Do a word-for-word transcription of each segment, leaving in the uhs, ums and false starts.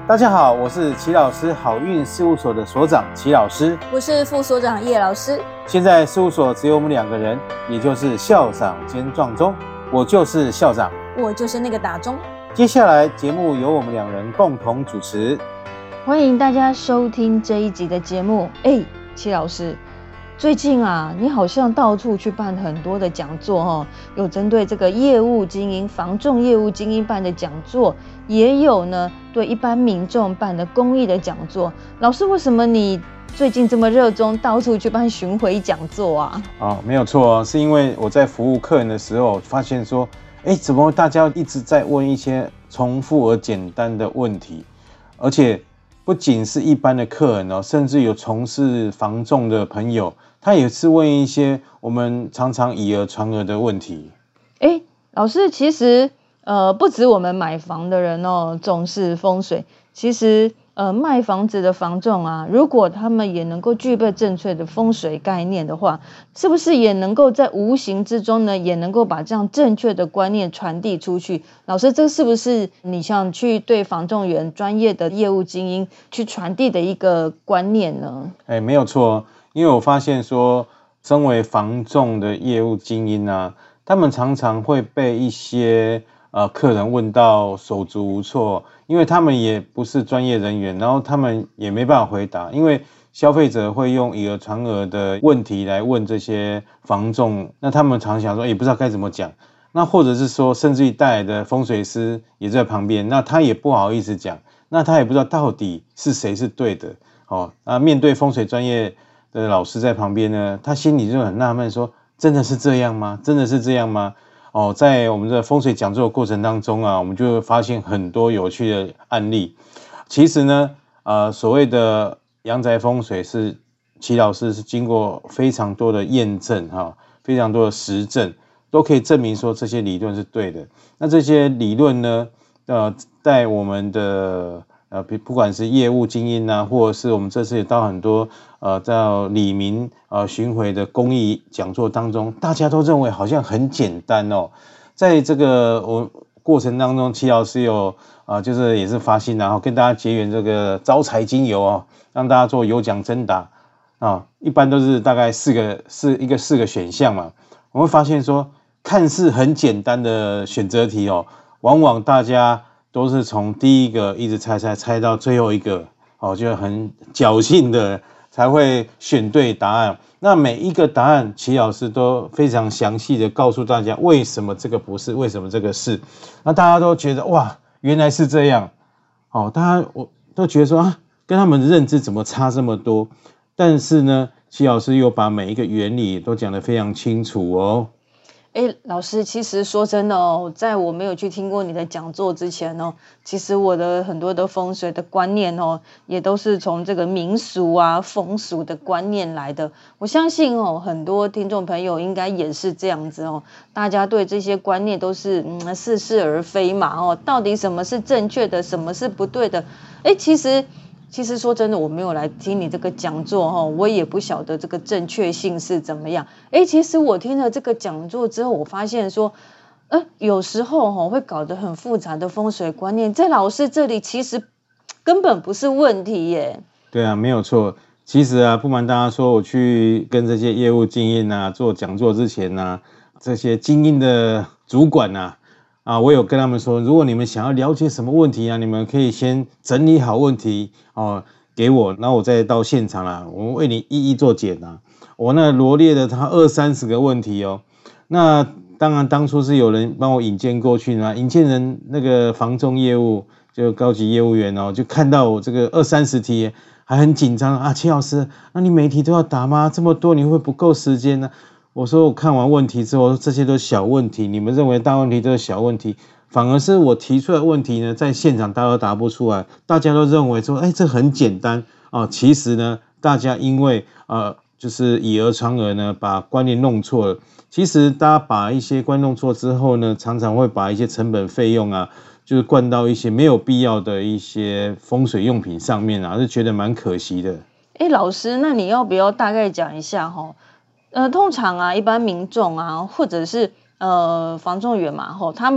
大家好，我是齐老师好运事务所的所长齐老师， 我是副所长叶老师。 现在事务所只有我们两个人，也就是校长兼撞钟，我就是校长， 我就是那个打钟。 接下来节目由我们两人共同主持， 欢迎大家收听这一集的节目。哎，齐老师，最近啊，你好像到处去办很多的讲座哦，有针对这个业务经营、房仲业务经营办的讲座，也有呢对一般民众办的公益的讲座。老师，为什么你最近这么热衷到处去办巡回讲座啊？ 哦，没有错，是因为我在服务客人的时候发现说，哎，怎么大家一直在问一些重复而简单的问题，而且不仅是一般的客人哦，甚至有从事房仲的朋友，他也是问一些我们常常以讹传讹的问题。 哎，老师，其实呃，不止我们买房的人哦重视风水，其实呃卖房子的房仲啊，如果他们也能够具备正确的风水概念的话，是不是也能够在无形之中呢，也能够把这样正确的观念传递出去？老师，这是不是你想去对房仲员专业的业务精英去传递的一个观念呢？ 哎，没有错，因为我发现说，身为房仲的业务精英啊，他们常常会被一些呃客人问到手足无措，因为他们也不是专业人员，然后他们也没办法回答，因为消费者会用以讹传讹的问题来问这些房仲，那他们常想说也不知道该怎么讲，那或者是说甚至于带来的风水师也在旁边，那他也不好意思讲，那他也不知道到底是谁是对的哦。那面对风水专业的老师在旁边呢，他心里就很纳闷说，真的是这样吗？真的是这样吗？哦，在我们的风水讲座的过程当中啊，我们就会发现很多有趣的案例。其实呢，呃，所谓的阳宅风水是齐老师是经过非常多的验证哈、哦，非常多的实证，都可以证明说这些理论是对的。那这些理论呢，呃，在我们的呃，不管是业务精英啊，或者是我们这次也到很多呃，在里民呃巡回的公益讲座当中，大家都认为好像很简单哦。在这个我过程当中，齐老师有啊、呃，就是也是发心，然后跟大家结缘这个招财精油哦，让大家做有奖征答啊、哦，一般都是大概四个四一个四个选项嘛。我会发现说，看似很简单的选择题哦，往往大家都是从第一个一直猜猜猜到最后一个哦，就很侥幸的才会选对答案。那每一个答案，齐老师都非常详细的告诉大家为什么这个不是，为什么这个是。那大家都觉得哇，原来是这样。哦，大家我都觉得说啊，跟他们的认知怎么差这么多？但是呢，齐老师又把每一个原理都讲得非常清楚哦。 哎，老师，其实说真的哦，在我没有去听过你的讲座之前哦，其实我的很多的风水的观念哦，也都是从这个民俗啊、风俗的观念来的。我相信哦，很多听众朋友应该也是这样子哦，大家对这些观念都是嗯似是而非嘛哦，到底什么是正确的，什么是不对的？哎，其实。其实说真的，我没有来听你这个讲座哈，我也不晓得这个正确性是怎么样。哎，其实我听了这个讲座之后，我发现说，呃，有时候哈会搞得很复杂的风水观念，在老师这里其实根本不是问题耶。 对啊，没有错。其实啊，不瞒大家说，我去跟这些业务精英啊做讲座之前啊，这些精英的主管啊。啊，我有跟他们说，如果你们想要了解什么问题啊，你们可以先整理好问题哦，给我，然后我再到现场啦，我们为你一一做解答。我那罗列了他二三十个问题哦，那当然当初是有人帮我引荐过去呢，引荐人那个房仲业务就高级业务员哦，就看到我这个二三十题，还很紧张啊，齐老师，那你每题都要答吗？这么多你会不够时间呢？我说我看完问题之后，这些都是小问题，你们认为大问题都是小问题，反而是我提出来的问题呢，在现场大家都答不出来，大家都认为说，哎，这很简单啊。其实呢，大家因为呃，就是以讹传讹呢，把观念弄错了。其实大家把一些观念弄错之后呢，常常会把一些成本费用啊，就是灌到一些没有必要的一些风水用品上面啊，是觉得蛮可惜的。 哎，老师，那你要不要大概讲一下哈？呃，通常啊，一般民众啊，或者是呃房仲员嘛，吼，他们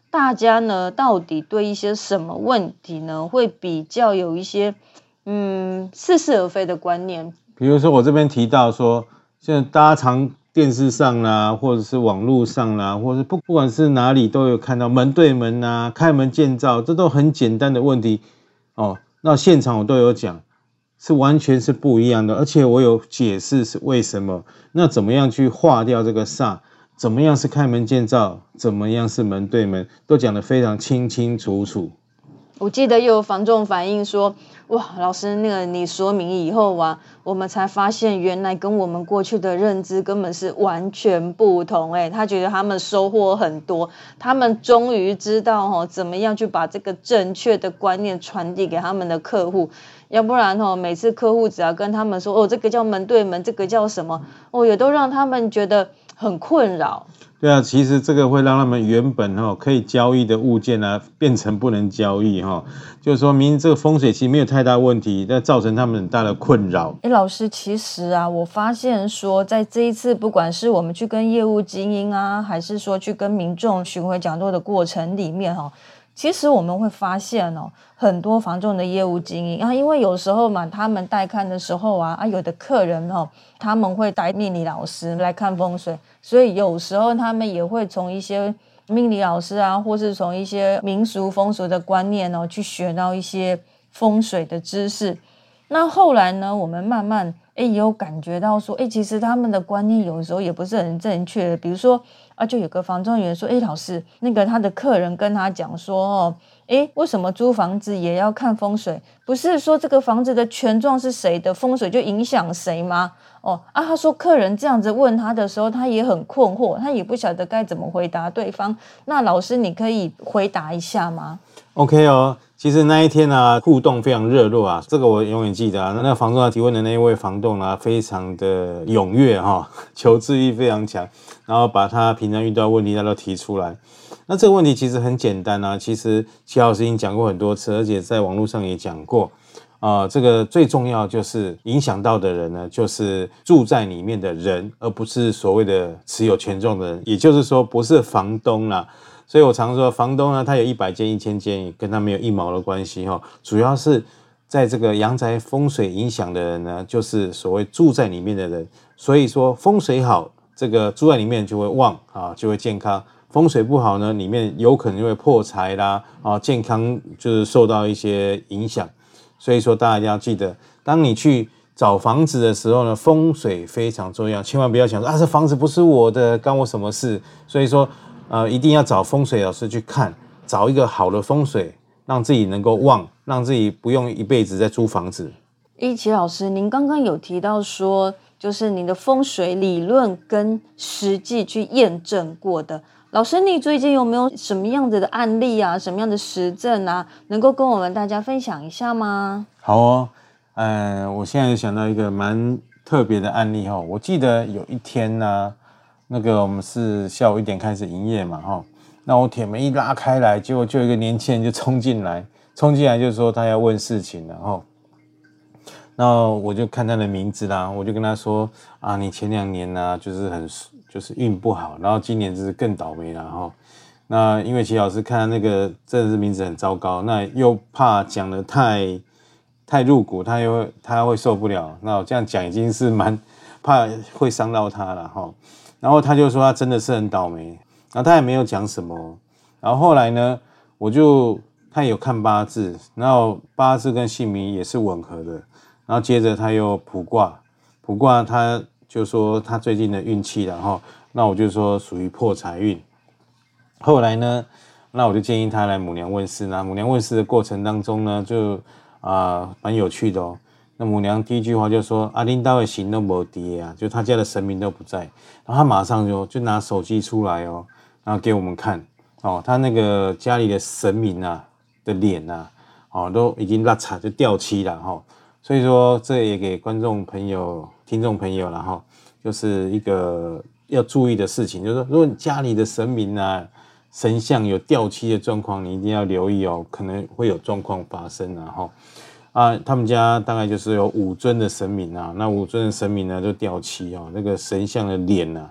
大家呢到底对一些什么问题呢会比较有一些嗯似是而非的观念？ 比如说我这边提到说，现在大家常电视上啦，或者是网络上啦，或者是不不管是哪里都有看到门对门啊、开门见灶，这都很简单的问题哦。那现场我都有讲，是完全是不一样的，而且我有解释是为什么。那怎么样去化掉这个煞？怎么样是开门见灶？怎么样是门对门？都讲得非常清清楚楚。 我记得又有房仲反映说，哇，老师那个你说明以后啊，我们才发现原来跟我们过去的认知根本是完全不同。哎，他觉得他们收获很多，他们终于知道哦，怎么样去把这个正确的观念传递给他们的客户。要不然哦，每次客户只要跟他们说哦，这个叫门对门，这个叫什么哦，也都让他们觉得很困扰。 对啊，其实这个会让他们原本哈可以交易的物件啊，变成不能交易哈，就是说明这个风水其实没有太大问题，但造成他们很大的困扰。 哎，老师，其实啊，我发现说，在这一次不管是我们去跟业务精英啊，还是说去跟民众巡回讲座的过程里面哈，其实我们会发现哦，很多房仲的业务精英啊，因为有时候嘛，他们带看的时候啊，啊，有的客人哦，他们会带命理老师来看风水，所以有时候他们也会从一些命理老师啊，或是从一些民俗风俗的观念哦，去学到一些风水的知识。那后来呢，我们慢慢哎也有感觉到说，哎，其实他们的观念有时候也不是很正确的。比如说啊，就有个房仲员说，哎，老师，那个他的客人跟他讲说，哦，哎，为什么租房子也要看风水？不是说这个房子的权状是谁的，风水就影响谁吗？哦啊，他说客人这样子问他的时候，他也很困惑，他也不晓得该怎么回答对方。那老师，你可以回答一下吗 ？OK 哦。其实那一天啊，互动非常热络啊，这个我永远记得啊。那房仲提问的那一位房仲啊，非常的踊跃哈，求知欲非常强，然后把他平常遇到的问题他都提出来。那这个问题其实很简单啊，其实齐老师已经讲过很多次，而且在网络上也讲过。啊、呃，这个最重要就是影响到的人呢，就是住在里面的人，而不是所谓的持有权状的人，也就是说不是房东啦。所以我常说，房东呢，他有一百间、一千间，跟他没有一毛的关系哈。主要是在这个阳宅风水影响的人呢，就是所谓住在里面的人。所以说风水好，这个住在里面就会旺啊，就会健康；风水不好呢，里面有可能就会破财啦，啊，健康就是受到一些影响。所以说大家一定要记得，当你去找房子的时候呢，风水非常重要，千万不要想说啊，这房子不是我的，干我什么事？所以说。呃，一定要找风水老师去看，找一个好的风水，让自己能够旺，让自己不用一辈子在租房子。 一奇老师，您刚刚有提到说，就是您的风水理论跟实际去验证过的。老师，你最近有没有什么样子的案例啊，什么样的实证啊，能够跟我们大家分享一下吗？ 好哦，呃，我现在想到一个蛮特别的案例哈，我记得有一天呢、啊。那个我们是下午一点开始营业嘛，哈，那我铁门一拉开来，结果就有一个年轻人就冲进来，冲进来就说他要问事情了，哈，然后我就看他的名字啦，我就跟他说啊，你前两年呢、啊、就是很就是运不好，然后今年就是更倒霉了，哈，那因为齐老师看他那个真的是名字很糟糕，那又怕讲得太太入骨，他又他会受不了，那我这样讲已经是蛮怕会伤到他了，哈。然后他就说他真的是很倒霉，然后他也没有讲什么。然后后来呢，我就他有看八字，然后八字跟姓名也是吻合的。然后接着他又卜卦，卜卦他就说他最近的运气，然后那我就说属于破财运。后来呢，那我就建议他来母娘问事。那母娘问事的过程当中呢，就啊蛮、呃、有趣的哦。那母娘第一句话就说：“阿林大卫行都没跌啊，就他家的神明都不在。”然后他马上就就拿手机出来哦，然后给我们看哦，他那个家里的神明啊的脸啊，哦都已经落差就掉漆了哈、哦。所以说这也给观众朋友、听众朋友了哈、哦，就是一个要注意的事情，就是说如果你家里的神明啊、神像有掉漆的状况，你一定要留意哦，可能会有状况发生啊哈。啊，他们家大概就是有五尊的神明啊，那五尊的神明呢就掉漆啊，那个神像的脸啊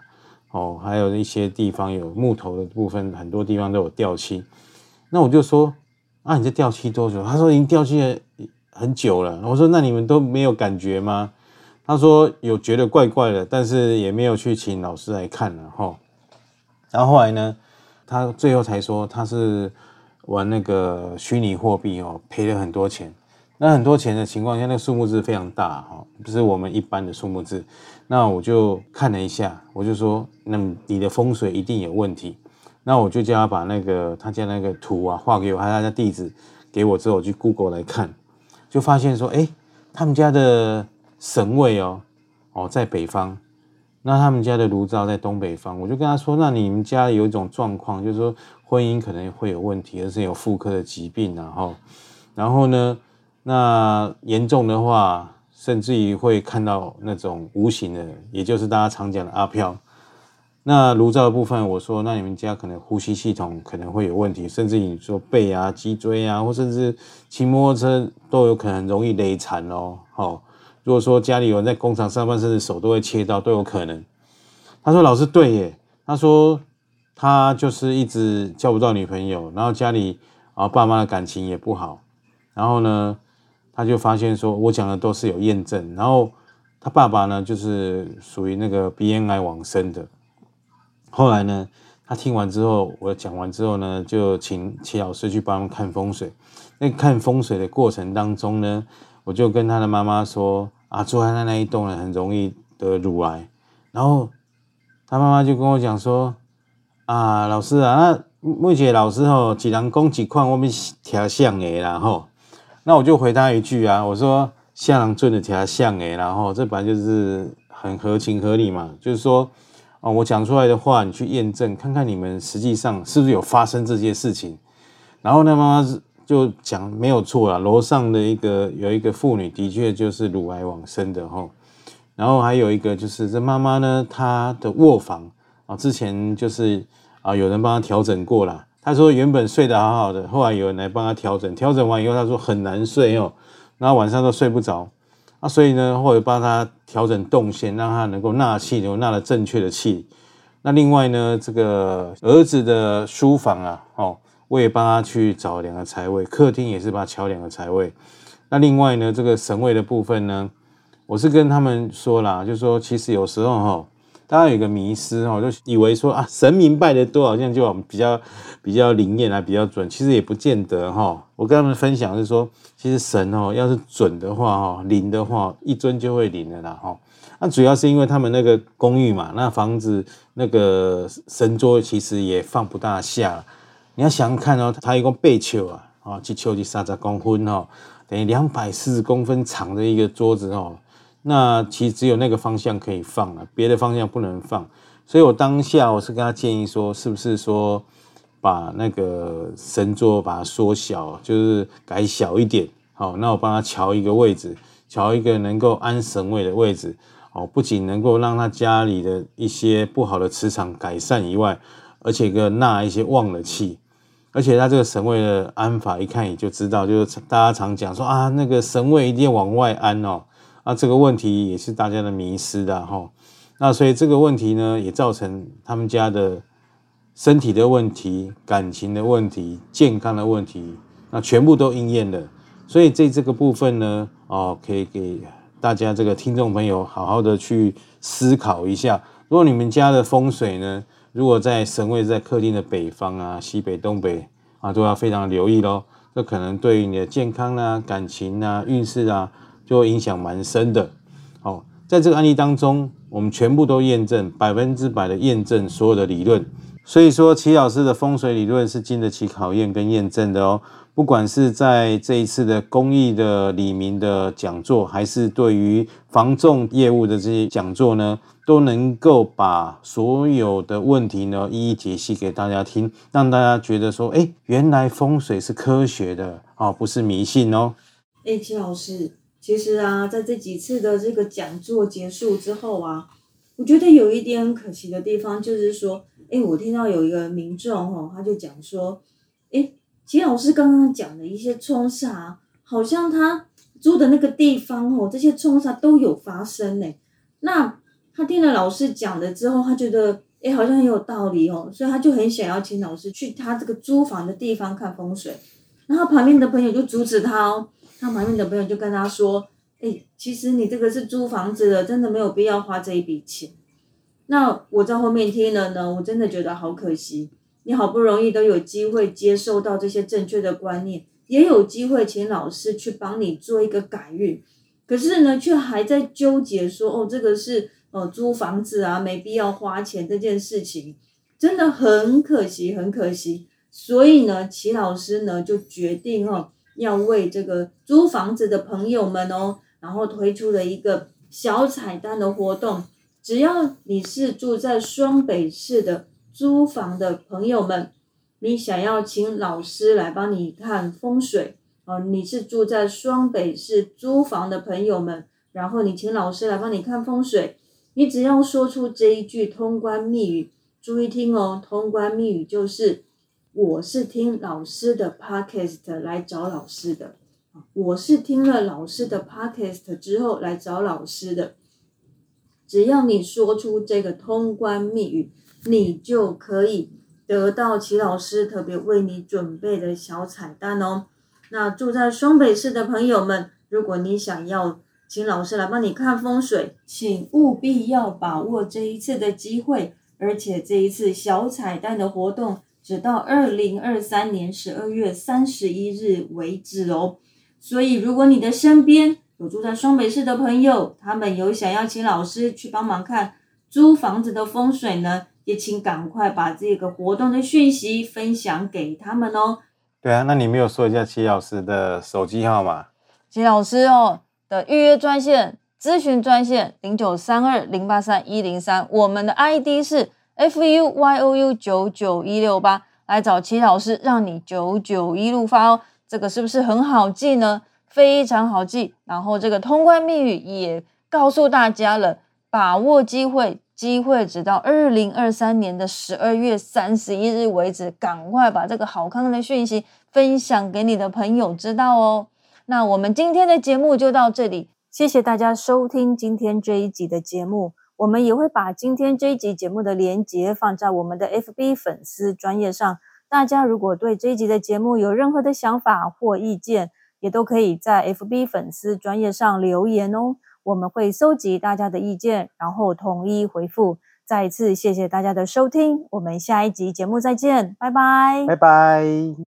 哦，还有一些地方有木头的部分，很多地方都有掉漆。那我就说啊，你这掉漆多久？他说已经掉漆了很久了。我说那你们都没有感觉吗？他说有觉得怪怪的，但是也没有去请老师来看了齁。然后后来呢，他最后才说他是玩那个虚拟货币哦，赔了很多钱。那很多钱的情况下，那个数目字非常大哈，不是我们一般的数目字。那我就看了一下，我就说，那你的风水一定有问题。那我就叫他把那个他家那个图啊画给我，还有他的地址给我之后，我去 Google 来看，就发现说，哎，他们家的神位哦，哦在北方，那他们家的炉灶在东北方。我就跟他说，那你们家有一种状况，就是说婚姻可能会有问题，而是有妇科的疾病，然后，然后呢，那严重的话，甚至于会看到那种无形的，也就是大家常讲的阿飘。那炉灶的部分，我说那你们家可能呼吸系统可能会有问题，甚至你说背啊、脊椎啊，或甚至骑摩托车都有可能容易累残哦。哦，如果说家里有人在工厂上班，甚至手都会切到，都有可能。他说老师对耶，他说他就是一直交不到女朋友，然后家里啊爸妈的感情也不好，然后呢，他就发现说我讲的都是有验证，然后他爸爸呢就是属于那个鼻咽癌往生的。后来呢，他听完之后，我讲完之后呢，就请齐老师去帮他们看风水。那看风水的过程当中呢，我就跟他的妈妈说啊，住在那一栋呢很容易得乳癌。然后他妈妈就跟我讲说啊，老师啊，那每一个老师吼，一人讲一款，我们听像的啦吼。那我就回他一句啊，我说像人准的听像的，然后这本来就是很合情合理嘛，就是说。哦，我讲出来的话，你去验证看看，你们实际上是不是有发生这些事情？然后呢，妈妈就讲没有错啦，楼上的一个有一个妇女的确就是乳癌往生的齁。然后还有一个就是这妈妈呢，她的卧房啊，之前就是啊有人帮她调整过啦。她说原本睡得好好的，后来有人来帮她调整，调整完以后，她说很难睡哦，然后晚上都睡不着。啊，所以呢，或者帮他调整动线，让他能够纳气，能够纳了正确的气。那另外呢，这个儿子的书房啊，哦，我也帮他去找两个财位，客厅也是帮他敲两个财位。那另外呢，这个神位的部分呢，我是跟他们说啦，就是说其实有时候哈、哦，大家有一个迷思哈、哦，就以为说啊，神明拜的多，好像就比较比较灵验啊，比较准，其实也不见得哈、哦。我跟他们分享是说，其实神哦，要是准的话哈，灵的话，一尊就会灵的啦哈。那主要是因为他们那个公寓嘛，那房子那个神桌其实也放不大下。你要想想看哦，它一共八尺啊，啊，一尺是三十公分哦，等于两百四十公分长的一个桌子哦。那其实只有那个方向可以放了，别的方向不能放。所以我当下我是跟他建议说，是不是说把那个神桌把它缩小，就是改小一点。好，那我帮他调一个位置，调一个能够安神位的位置。哦，不仅能够让他家里的一些不好的磁场改善以外，而且个纳一些旺的气。而且他这个神位的安法，一看也就知道，就是大家常讲说啊，那个神位一定要往外安哦。啊，这个问题也是大家的迷思的哈。那所以这个问题呢，也造成他们家的身体的问题、感情的问题、健康的问题，那全部都应验了。所以在这个部分呢，哦，可以给大家这个听众朋友好好的去思考一下。如果你们家的风水呢，如果在神位在客厅的北方啊、西北、东北啊，都要非常留意咯。这可能对于你的健康啊、感情啊、运势啊，就会影响蛮深的。好，在这个案例当中，我们全部都验证，百分之百的验证所有的理论。所以说，齐老师的风水理论是经得起考验跟验证的哦。不管是在这一次的公益的里民的讲座，还是对于房仲业务的这些讲座呢，都能够把所有的问题呢一一解析给大家听，让大家觉得说，哎，原来风水是科学的哦，不是迷信哦。 哎，齐老师，其实啊，在这几次的这个讲座结束之后啊，我觉得有一点很可惜的地方，就是说，哎，我听到有一个民众哦，他就讲说，哎，齐老师刚刚讲的一些冲煞，好像他住的那个地方哦，这些冲煞都有发生呢。那他听了老师讲的之后，他觉得诶，好像很有道理哦，所以他就很想要请老师去他这个租房的地方看风水。然后旁边的朋友就阻止他哦，他旁边的朋友就跟他说，诶，其实你这个是租房子的，真的没有必要花这一笔钱。那我在后面听了呢，我真的觉得好可惜，你好不容易都有机会接受到这些正确的观念，也有机会请老师去帮你做一个改运，可是呢，却还在纠结说，哦，这个是呃租房子啊，没必要花钱这件事情，真的很可惜，很可惜。所以呢，齐老师呢就决定哦，要为这个租房子的朋友们哦，然后推出了一个小彩蛋的活动。只要你是住在双北市的租房的朋友们，你想要请老师来帮你看风水哦，你是住在双北市租房的朋友们，然后你请老师来帮你看风水，你只要说出这一句通关密语，注意听哦，通关密语就是我是听老师的 podcast 来找老师的，我是听了老师的 podcast 之后来找老师的。只要你说出这个通关密语，你就可以得到齐老师特别为你准备的小彩蛋哦。那住在双北市的朋友们，如果你想要请老师来帮你看风水，请务必要把握这一次的机会，而且这一次小彩蛋的活动直到二零二三年十二月三十一日为止哦。所以如果你的身边有住在双北市的朋友，他们有想要请老师去帮忙看租房子的风水呢，也请赶快把这个活动的讯息分享给他们哦。 对啊，那你没有说一下齐老师的手机号码？ 齐老师哦的预约专线、咨询专线零九三二零八三一零三，我们的 I D 是 F U Y O U 九九一六八，来找齐老师，让你九九一路发哦。这个是不是很好记呢？非常好记，然后这个通关密语也告诉大家了，把握机会，机会直到二零二三年的十二月三十一日为止，赶快把这个好康的讯息分享给你的朋友知道哦。那我们今天的节目就到这里，谢谢大家收听今天这一集的节目，我们也会把今天这一集节目的连结放在我们的 F B 粉丝专页上，大家如果对这一集的节目有任何的想法或意见，也都可以在 F B 粉丝专页上留言哦，我们会搜集大家的意见，然后统一回复。再一次谢谢大家的收听，我们下一集节目再见，拜拜， 拜拜。